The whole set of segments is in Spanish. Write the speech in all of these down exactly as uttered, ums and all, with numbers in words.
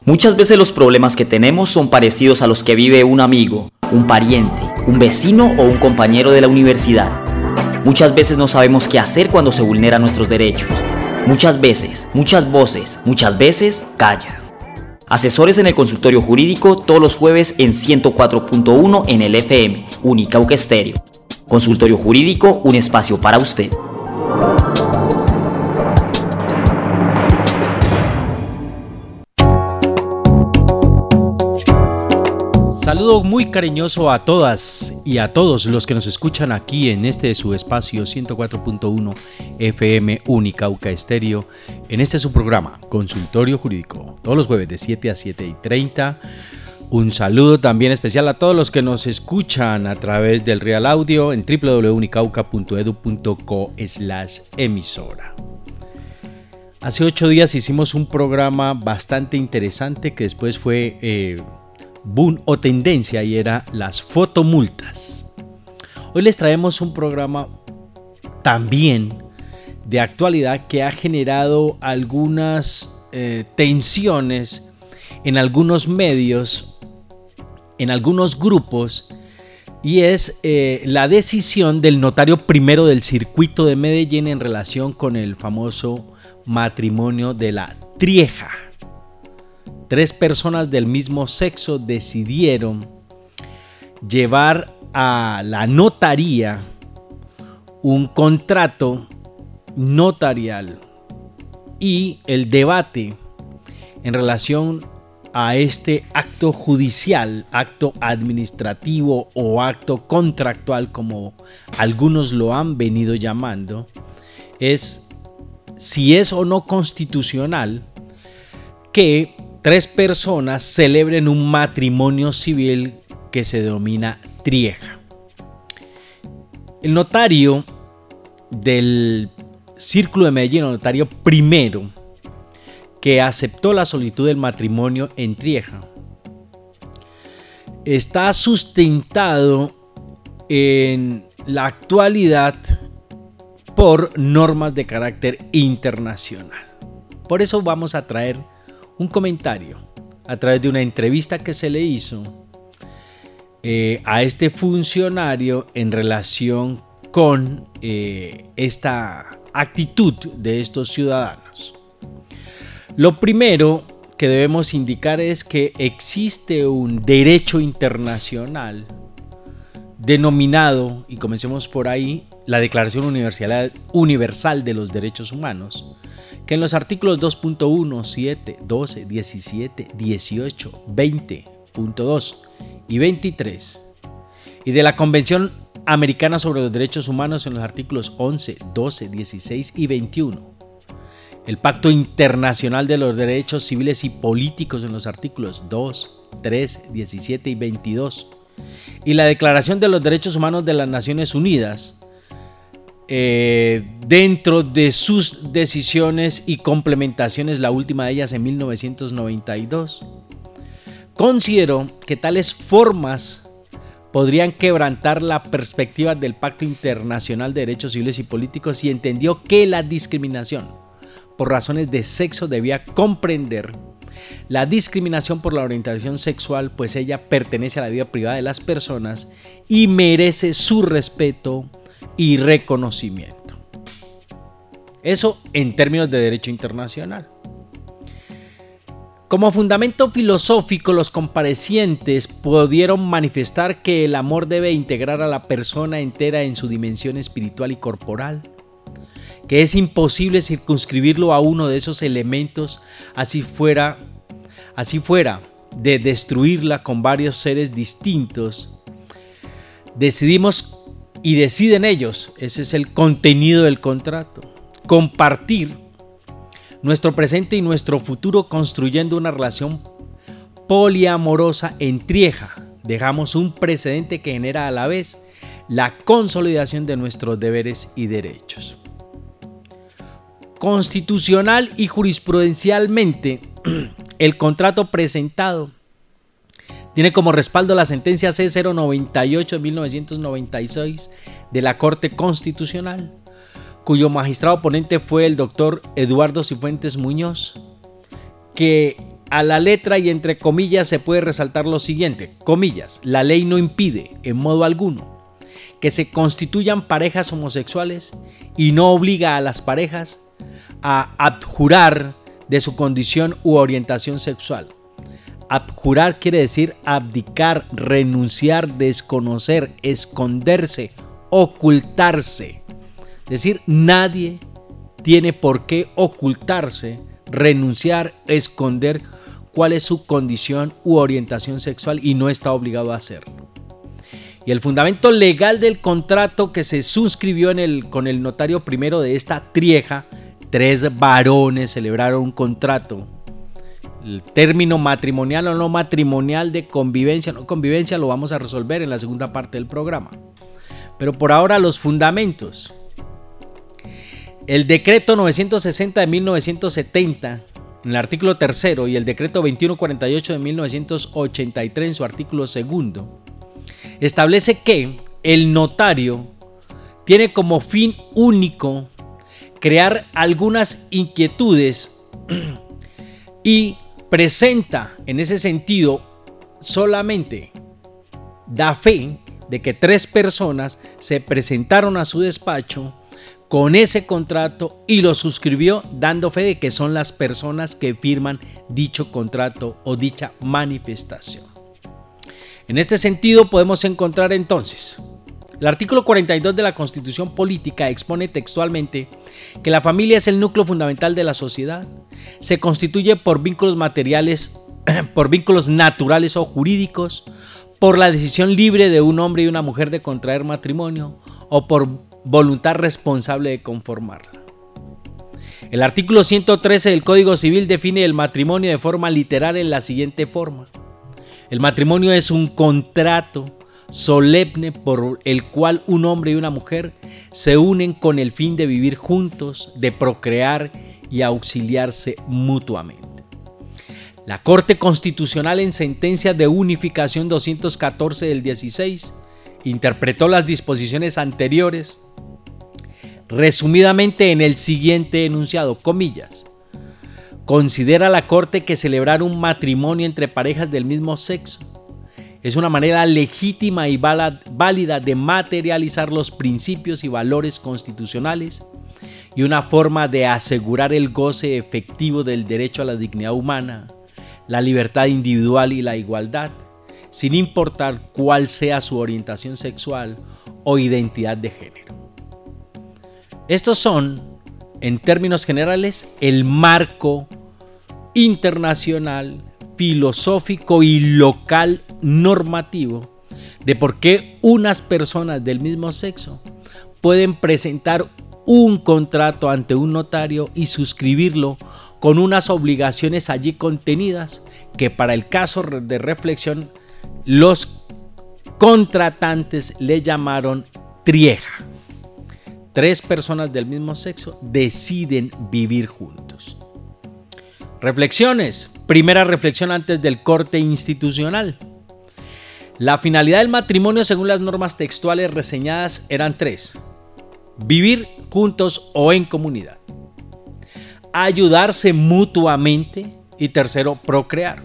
Muchas veces los problemas que tenemos son parecidos a los que vive un amigo, un pariente, un vecino o un compañero de la universidad. Muchas veces no sabemos qué hacer cuando se vulneran nuestros derechos. Muchas veces, muchas voces, muchas veces callan. Asesores en el consultorio jurídico todos los jueves en ciento cuatro punto uno en el F M, Unicauca Estéreo. Consultorio jurídico, un espacio para usted. Saludo muy cariñoso a todas y a todos los que nos escuchan aquí en este su espacio ciento cuatro punto uno F M Unicauca Estéreo, en este su programa Consultorio Jurídico, todos los jueves de siete a siete y treinta. Un saludo también especial a todos los que nos escuchan a través del Real Audio en w w w punto unicauca punto edu punto co slash emisora. Hace ocho días hicimos un programa bastante interesante que después fue eh, boom o tendencia y era las fotomultas. Hoy les traemos un programa también de actualidad que ha generado algunas eh, tensiones en algunos medios, en algunos grupos, y es eh, la decisión del notario primero del circuito de Medellín en relación con el famoso matrimonio de la Trieja. Tres personas del mismo sexo decidieron llevar a la notaría un contrato notarial y el debate en relación a este acto judicial, acto administrativo o acto contractual, como algunos lo han venido llamando, es si es o no constitucional que tres personas celebren un matrimonio civil que se denomina Trieja. El notario del Círculo de Medellín, el notario primero que aceptó la solicitud del matrimonio en Trieja, está sustentado en la actualidad por normas de carácter internacional. Por eso vamos a traer un comentario a través de una entrevista que se le hizo eh, a este funcionario en relación con eh, esta actitud de estos ciudadanos. Lo primero que debemos indicar es que existe un derecho internacional denominado, y comencemos por ahí, la Declaración Universal de los Derechos Humanos, que en los artículos dos punto uno, siete, doce, diecisiete, dieciocho, veinte punto dos y veintitrés, y de la Convención Americana sobre los Derechos Humanos en los artículos once, doce, dieciséis y veintiuno, el Pacto Internacional de los Derechos Civiles y Políticos en los artículos dos, tres, diecisiete y veintidós, y la Declaración de los Derechos Humanos de las Naciones Unidas, Eh, dentro de sus decisiones y complementaciones, la última de ellas en mil novecientos noventa y dos, consideró que tales formas podrían quebrantar la perspectiva del Pacto Internacional de Derechos Civiles y Políticos y entendió que la discriminación por razones de sexo debía comprender la discriminación por la orientación sexual, pues ella pertenece a la vida privada de las personas y merece su respeto y reconocimiento. Eso en términos de derecho internacional. Como fundamento filosófico, los comparecientes pudieron manifestar que el amor debe integrar a la persona entera en su dimensión espiritual y corporal, que es imposible circunscribirlo a uno de esos elementos, así fuera, así fuera de destruirla con varios seres distintos. Decidimos y deciden ellos, ese es el contenido del contrato, compartir nuestro presente y nuestro futuro construyendo una relación poliamorosa en Trieja. Dejamos un precedente que genera a la vez la consolidación de nuestros deberes y derechos. Constitucional y jurisprudencialmente, el contrato presentado tiene como respaldo la sentencia C cero noventa y ocho de mil novecientos noventa y seis de la Corte Constitucional, cuyo magistrado ponente fue el doctor Eduardo Cifuentes Muñoz, que a la letra y entre comillas se puede resaltar lo siguiente, comillas, la ley no impide en modo alguno que se constituyan parejas homosexuales y no obliga a las parejas a abjurar de su condición u orientación sexual. Abjurar quiere decir abdicar, renunciar, desconocer, esconderse, ocultarse. Es decir, nadie tiene por qué ocultarse, renunciar, esconder cuál es su condición u orientación sexual y no está obligado a hacerlo. Y el fundamento legal del contrato que se suscribió en el, con el notario primero de esta trieja, tres varones celebraron un contrato. El término matrimonial o no matrimonial, de convivencia o no convivencia, lo vamos a resolver en la segunda parte del programa. Pero por ahora los fundamentos. El decreto novecientos sesenta de mil novecientos setenta, en el artículo tercero, y el decreto veintiuno cuarenta y ocho de mil novecientos ochenta y tres en su artículo segundo, establece que el notario tiene como fin único crear algunas inquietudes y presenta en ese sentido solamente da fe de que tres personas se presentaron a su despacho con ese contrato y lo suscribió, dando fe de que son las personas que firman dicho contrato o dicha manifestación. En este sentido podemos encontrar entonces el artículo cuarenta y dos de la Constitución Política expone textualmente que la familia es el núcleo fundamental de la sociedad, se constituye por vínculos materiales, por vínculos naturales o jurídicos, por la decisión libre de un hombre y una mujer de contraer matrimonio o por voluntad responsable de conformarla. El artículo ciento trece del Código Civil define el matrimonio de forma literal en la siguiente forma: el matrimonio es un contrato solemne por el cual un hombre y una mujer se unen con el fin de vivir juntos, de procrear y auxiliarse mutuamente. La Corte Constitucional, en sentencia de unificación doscientos catorce del dieciséis, interpretó las disposiciones anteriores resumidamente en el siguiente enunciado, comillas: considera la Corte que celebrar un matrimonio entre parejas del mismo sexo es una manera legítima y válida de materializar los principios y valores constitucionales y una forma de asegurar el goce efectivo del derecho a la dignidad humana, la libertad individual y la igualdad, sin importar cuál sea su orientación sexual o identidad de género. Estos son, en términos generales, el marco internacional, filosófico y local normativo de por qué unas personas del mismo sexo pueden presentar un contrato ante un notario y suscribirlo con unas obligaciones allí contenidas que, para el caso de reflexión, los contratantes le llamaron trieja. Tres personas del mismo sexo deciden vivir juntos. Reflexiones. Primera reflexión antes del corte institucional. La finalidad del matrimonio, según las normas textuales reseñadas, eran tres: vivir juntos o en comunidad, ayudarse mutuamente y tercero, procrear.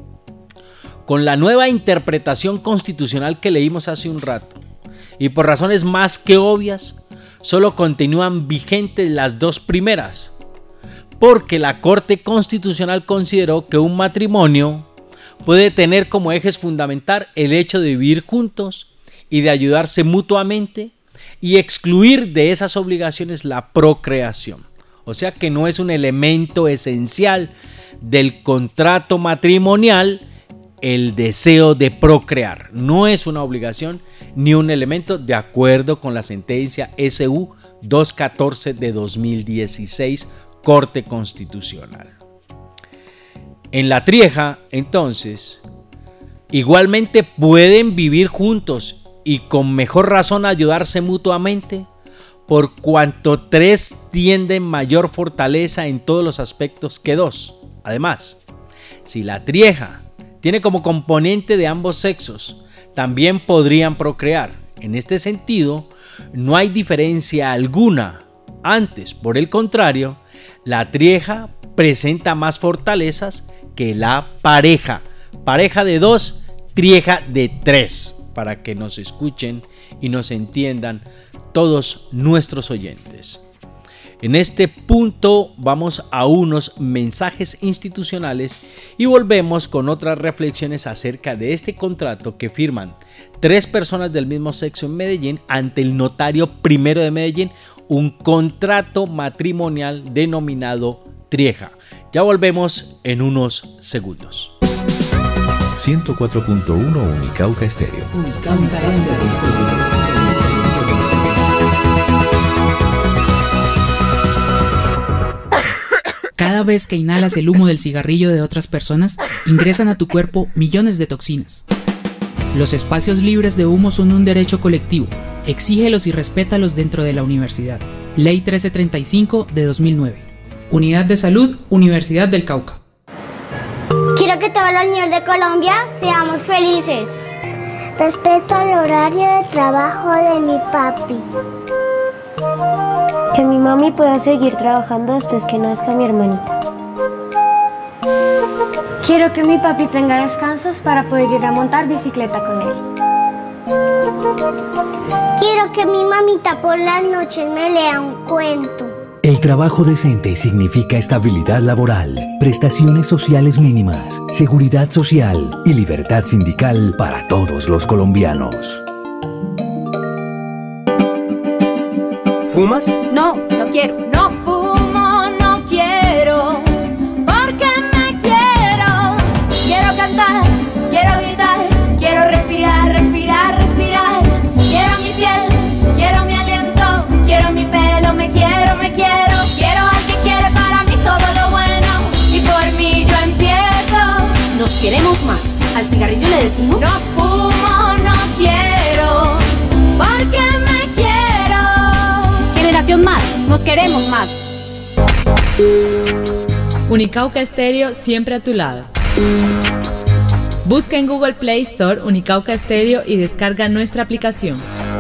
Con la nueva interpretación constitucional que leímos hace un rato, y por razones más que obvias, solo continúan vigentes las dos primeras, porque la Corte Constitucional consideró que un matrimonio puede tener como ejes fundamental el hecho de vivir juntos y de ayudarse mutuamente y excluir de esas obligaciones la procreación. O sea que no es un elemento esencial del contrato matrimonial el deseo de procrear. No es una obligación ni un elemento, de acuerdo con la sentencia S U doscientos catorce de dos mil dieciséis, Corte Constitucional. En la trieja, entonces, igualmente pueden vivir juntos y con mejor razón ayudarse mutuamente, por cuanto tres tienden mayor fortaleza en todos los aspectos que dos. Además, si la trieja tiene como componente de ambos sexos, también podrían procrear. En este sentido, no hay diferencia alguna. Antes, por el contrario, la trieja presenta más fortalezas que la pareja. Pareja de dos, trieja de tres, para que nos escuchen y nos entiendan todos nuestros oyentes. En este punto vamos a unos mensajes institucionales y volvemos con otras reflexiones acerca de este contrato que firman tres personas del mismo sexo en Medellín ante el notario primero de Medellín, un contrato matrimonial denominado trieja. Ya volvemos en unos segundos. ciento cuatro punto uno Unicauca Estéreo. Unicauca Estéreo. Cada vez que inhalas el humo del cigarrillo de otras personas, ingresan a tu cuerpo millones de toxinas. Los espacios libres de humo son un derecho colectivo. Exígelos y respétalos dentro de la universidad. Ley trece treinta y cinco de dos mil nueve. Unidad de Salud, Universidad del Cauca. Quiero que todos los niños de Colombia seamos felices. Respeto al horario de trabajo de mi papi. Que mi mami pueda seguir trabajando después que nazca mi hermanita. Quiero que mi papi tenga descansos para poder ir a montar bicicleta con él. Quiero que mi mamita por las noches me lea un cuento. El trabajo decente significa estabilidad laboral, prestaciones sociales mínimas, seguridad social y libertad sindical para todos los colombianos. ¿Fumas? No, no quiero. No fumo, no quiero, porque me quiero. Quiero cantar, quiero gritar, quiero respirar, respirar, respirar. Quiero mi piel, quiero mi aliento, quiero mi pelo, me quiero, me quiero. Quiero al que quiere para mí todo lo bueno y por mí yo empiezo. Nos queremos más. Al cigarrillo le decimos: no fumo, no quiero, porque me Generación Más, nos queremos más. Unicauca Estéreo, siempre a tu lado. Busca en Google Play Store Unicauca Estéreo y descarga nuestra aplicación.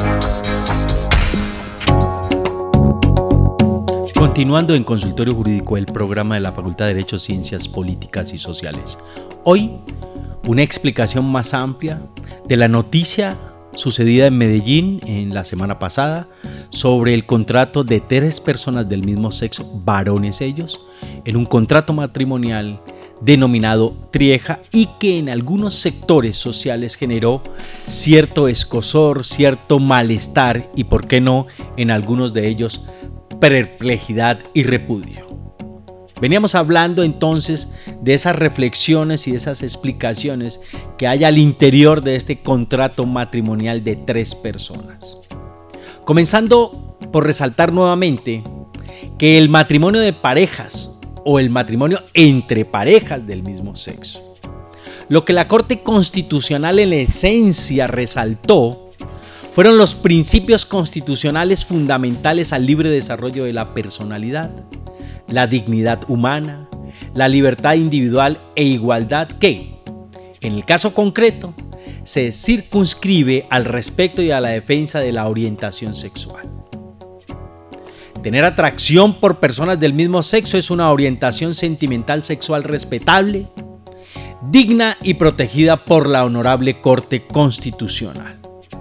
Continuando en Consultorio Jurídico, el programa de la Facultad de Derecho, Ciencias Políticas y Sociales. Hoy, una explicación más amplia de la noticia sucedida en Medellín en la semana pasada sobre el contrato de tres personas del mismo sexo, varones ellos, en un contrato matrimonial denominado trieja y que en algunos sectores sociales generó cierto escozor, cierto malestar y, por qué no, en algunos de ellos perplejidad y repudio. Veníamos hablando entonces de esas reflexiones y de esas explicaciones que hay al interior de este contrato matrimonial de tres personas. Comenzando por resaltar nuevamente que el matrimonio de parejas o el matrimonio entre parejas del mismo sexo, lo que la Corte Constitucional en la esencia resaltó fueron los principios constitucionales fundamentales al libre desarrollo de la personalidad, la dignidad humana, la libertad individual e igualdad que, en el caso concreto, se circunscribe al respeto y a la defensa de la orientación sexual. Tener atracción por personas del mismo sexo es una orientación sentimental sexual respetable, digna y protegida por la Honorable Corte Constitucional.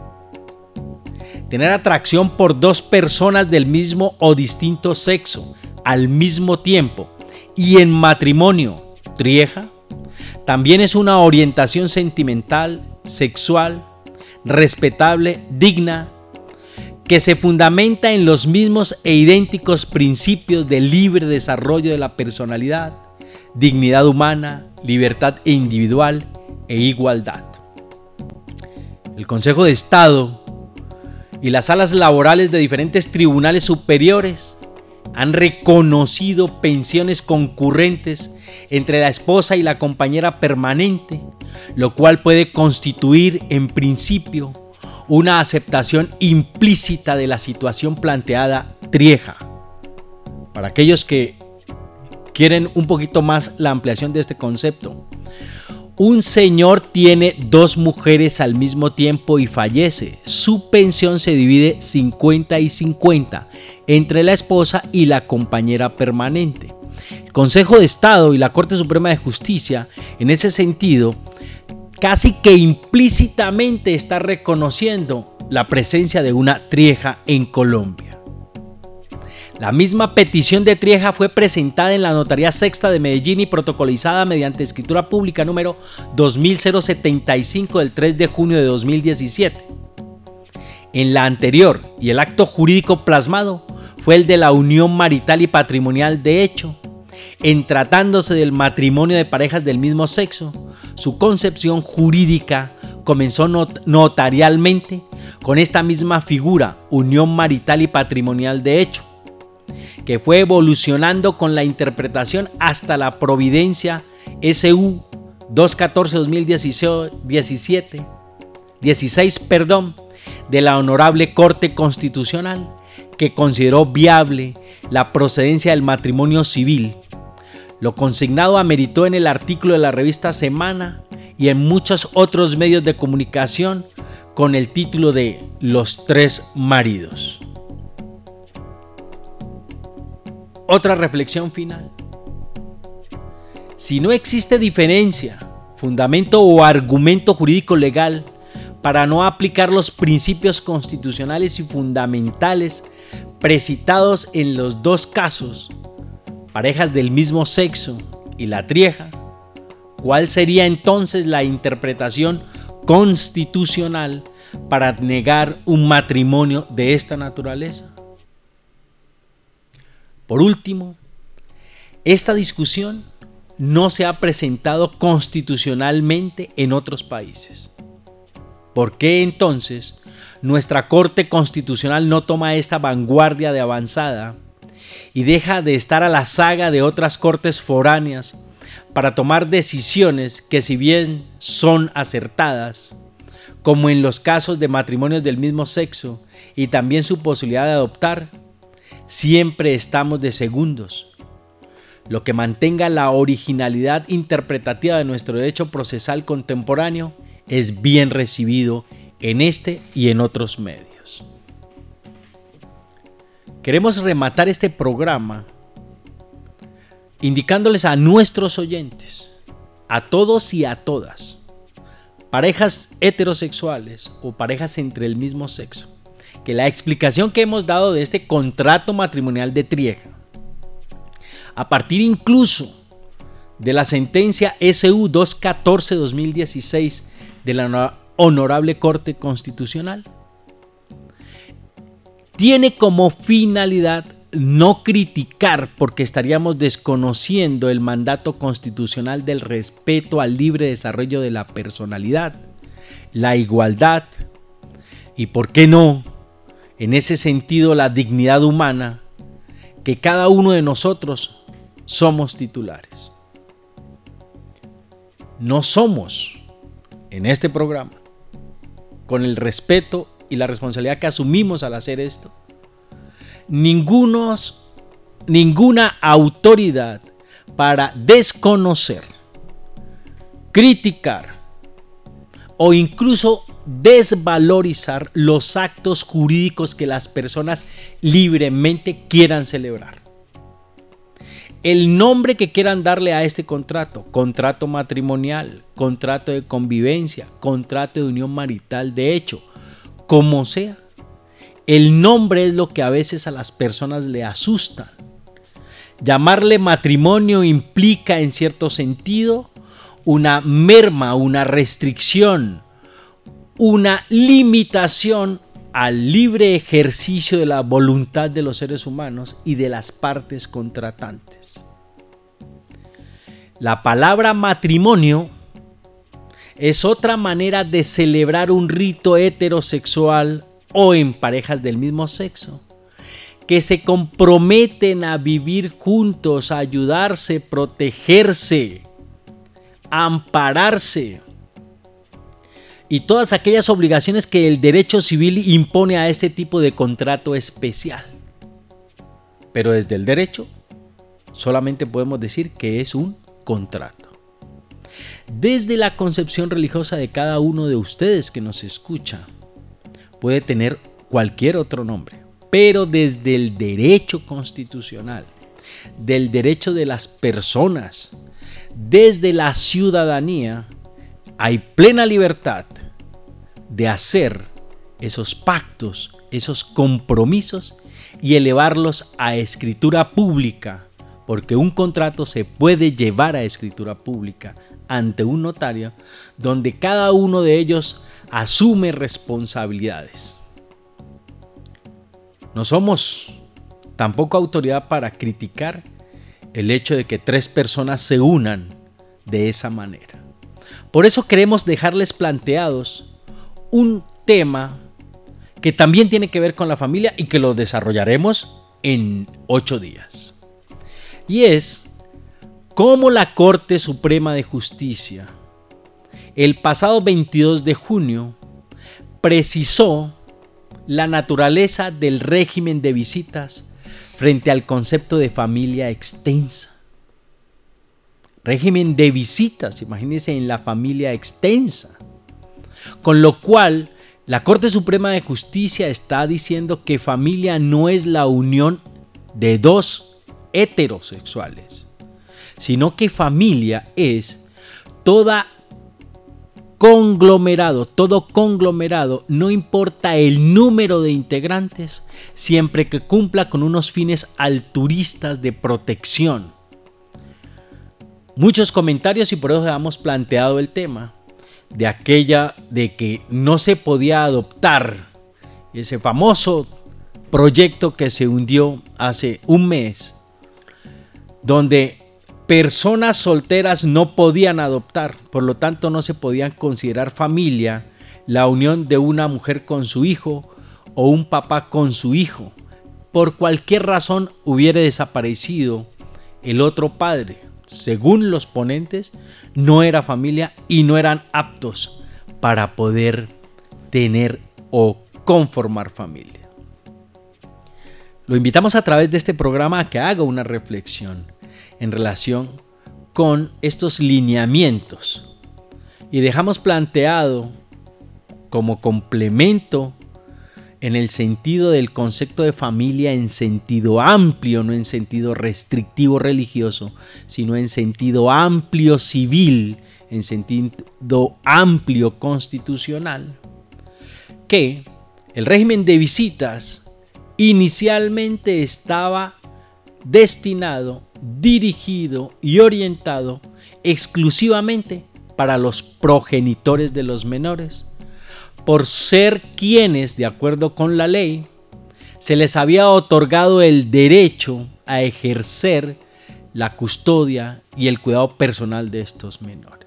Tener atracción por dos personas del mismo o distinto sexo al mismo tiempo y en matrimonio, trieja, también es una orientación sentimental, sexual, respetable, digna, que se fundamenta en los mismos e idénticos principios de libre desarrollo de la personalidad, dignidad humana, libertad individual e igualdad. El Consejo de Estado y las salas laborales de diferentes tribunales superiores han reconocido pensiones concurrentes entre la esposa y la compañera permanente, lo cual puede constituir en principio una aceptación implícita de la situación planteada trieja. Para aquellos que quieren un poquito más la ampliación de este concepto, un señor tiene dos mujeres al mismo tiempo y fallece. Su pensión se divide cincuenta y cincuenta entre la esposa y la compañera permanente. Consejo de Estado y la Corte Suprema de Justicia, en ese sentido, casi que implícitamente está reconociendo la presencia de una Trieja en Colombia. La misma petición de Trieja fue presentada en la Notaría Sexta de Medellín y protocolizada mediante escritura pública número dos mil setenta y cinco del tres de junio de dos mil diecisiete. En la anterior y el acto jurídico plasmado fue el de la unión marital y patrimonial de hecho. En tratándose del matrimonio de parejas del mismo sexo, su concepción jurídica comenzó not- notarialmente con esta misma figura, unión marital y patrimonial de hecho, que fue evolucionando con la interpretación hasta la Providencia S U doscientos catorce guión dos mil diecisiete, dieciséis perdón, de la Honorable Corte Constitucional, que consideró viable la procedencia del matrimonio civil. Lo consignado ameritó en el artículo de la revista Semana y en muchos otros medios de comunicación con el título de Los Tres Maridos. Otra reflexión final. Si no existe diferencia, fundamento o argumento jurídico legal para no aplicar los principios constitucionales y fundamentales precitados en los dos casos, parejas del mismo sexo y la Trieja, ¿cuál sería entonces la interpretación constitucional para negar un matrimonio de esta naturaleza? Por último, esta discusión no se ha presentado constitucionalmente en otros países. ¿Por qué entonces nuestra Corte Constitucional no toma esta vanguardia de avanzada y deja de estar a la saga de otras cortes foráneas para tomar decisiones que, si bien son acertadas, como en los casos de matrimonios del mismo sexo y también su posibilidad de adoptar, siempre estamos de segundos? Lo que mantenga la originalidad interpretativa de nuestro derecho procesal contemporáneo es bien recibido en este y en otros medios. Queremos rematar este programa indicándoles a nuestros oyentes, a todos y a todas, parejas heterosexuales o parejas entre el mismo sexo, que la explicación que hemos dado de este contrato matrimonial de Trieja, a partir incluso de la sentencia S U doscientos catorce guión dos mil dieciséis de la Honorable Corte Constitucional, tiene como finalidad no criticar, porque estaríamos desconociendo el mandato constitucional del respeto al libre desarrollo de la personalidad, la igualdad y, ¿por qué no?, en ese sentido, la dignidad humana, que cada uno de nosotros somos titulares. No somos, en este programa, con el respeto y la responsabilidad que asumimos al hacer esto, ningunos, ninguna autoridad para desconocer, criticar o incluso desvalorizar los actos jurídicos que las personas libremente quieran celebrar. El nombre que quieran darle a este contrato, contrato matrimonial, contrato de convivencia, contrato de unión marital de hecho, como sea, el nombre es lo que a veces a las personas le asustan. Llamarle matrimonio implica, en cierto sentido, una merma, una restricción, una limitación al libre ejercicio de la voluntad de los seres humanos y de las partes contratantes. La palabra matrimonio es otra manera de celebrar un rito heterosexual o en parejas del mismo sexo, que se comprometen a vivir juntos, a ayudarse, protegerse, a ampararse, y todas aquellas obligaciones que el derecho civil impone a este tipo de contrato especial. Pero desde el derecho solamente podemos decir que es un contrato. Desde la concepción religiosa de cada uno de ustedes que nos escucha, puede tener cualquier otro nombre, pero desde el derecho constitucional del derecho de las personas. Desde la ciudadanía hay plena libertad de hacer esos pactos, esos compromisos y elevarlos a escritura pública, porque un contrato se puede llevar a escritura pública ante un notario, donde cada uno de ellos asume responsabilidades. No somos tampoco autoridad para criticar el hecho de que tres personas se unan de esa manera. Por eso queremos dejarles planteados un tema que también tiene que ver con la familia y que lo desarrollaremos en ocho días. Y es cómo la Corte Suprema de Justicia el pasado veintidós de junio precisó la naturaleza del régimen de visitas frente al concepto de familia extensa. Régimen de visitas, imagínense, en la familia extensa. Con lo cual, la Corte Suprema de Justicia está diciendo que familia no es la unión de dos heterosexuales, sino que familia es toda conglomerado, todo conglomerado, no importa el número de integrantes, siempre que cumpla con unos fines altruistas de protección. Muchos comentarios y por eso hemos planteado el tema de aquella de que no se podía adoptar, ese famoso proyecto que se hundió hace un mes, donde personas solteras no podían adoptar, por lo tanto no se podían considerar familia la unión de una mujer con su hijo o un papá con su hijo. Por cualquier razón hubiera desaparecido el otro padre. Según los ponentes, no era familia y no eran aptos para poder tener o conformar familia. Lo invitamos a través de este programa a que haga una reflexión en relación con estos lineamientos y dejamos planteado como complemento en el sentido del concepto de familia en sentido amplio, no en sentido restrictivo religioso, sino en sentido amplio civil, en sentido amplio constitucional, que el régimen de visitas inicialmente estaba destinado, dirigido y orientado exclusivamente para los progenitores de los menores, por ser quienes, de acuerdo con la ley, se les había otorgado el derecho a ejercer la custodia y el cuidado personal de estos menores.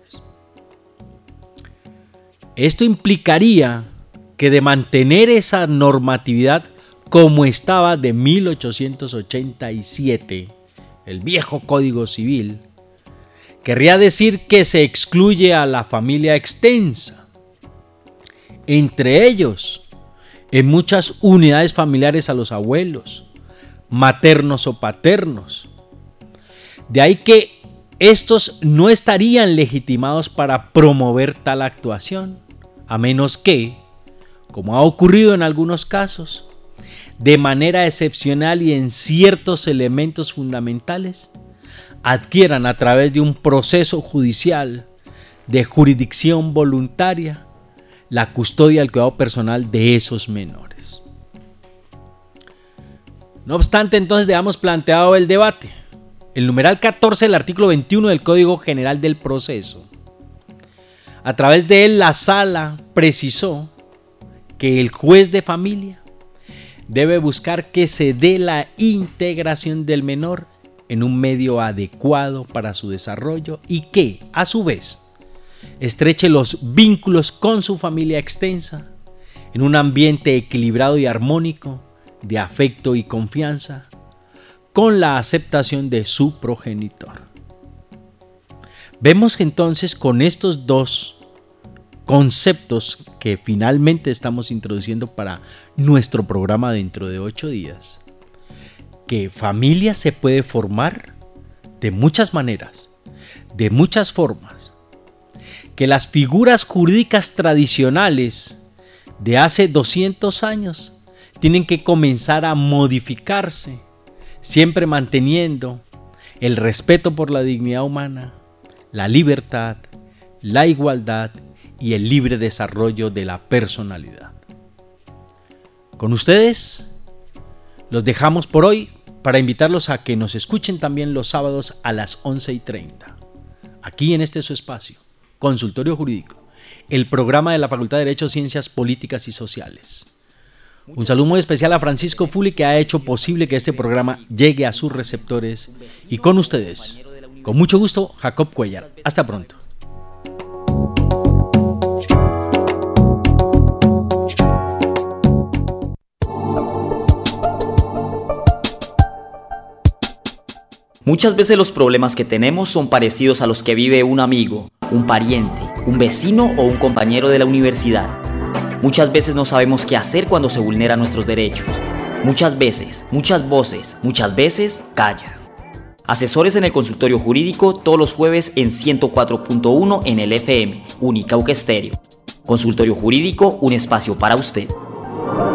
Esto implicaría que de mantener esa normatividad como estaba de mil ochocientos ochenta y siete, el viejo Código Civil, querría decir que se excluye a la familia extensa. Entre ellos, en muchas unidades familiares a los abuelos, maternos o paternos. De ahí que estos no estarían legitimados para promover tal actuación, a menos que, como ha ocurrido en algunos casos, de manera excepcional y en ciertos elementos fundamentales, adquieran a través de un proceso judicial de jurisdicción voluntaria la custodia y el cuidado personal de esos menores. No obstante, entonces dejamos planteado el debate. El numeral catorce del artículo veintiuno del Código General del Proceso. A través de él, la Sala precisó que el juez de familia debe buscar que se dé la integración del menor en un medio adecuado para su desarrollo y que, a su vez, estreche los vínculos con su familia extensa en un ambiente equilibrado y armónico de afecto y confianza, con la aceptación de su progenitor. Vemos que entonces con estos dos conceptos que finalmente estamos introduciendo para nuestro programa dentro de ocho días, que familia se puede formar de muchas maneras, de muchas formas, que las figuras jurídicas tradicionales de hace doscientos años tienen que comenzar a modificarse, siempre manteniendo el respeto por la dignidad humana, la libertad, la igualdad y el libre desarrollo de la personalidad. Con ustedes los dejamos por hoy para invitarlos a que nos escuchen también los sábados a las once y treinta, aquí en este su espacio, Consultorio Jurídico, el programa de la Facultad de Derecho, Ciencias Políticas y Sociales. Un saludo muy especial a Francisco Fuli, que ha hecho posible que este programa llegue a sus receptores, y con ustedes, con mucho gusto, Jacob Cuellar. Hasta pronto. Muchas veces los problemas que tenemos son parecidos a los que vive un amigo, un pariente, un vecino o un compañero de la universidad. Muchas veces no sabemos qué hacer cuando se vulneran nuestros derechos. Muchas veces, muchas voces, muchas veces callan. Asesores en el Consultorio Jurídico todos los jueves en ciento cuatro punto uno en el F M, Unicauca Estéreo. Consultorio Jurídico, un espacio para usted.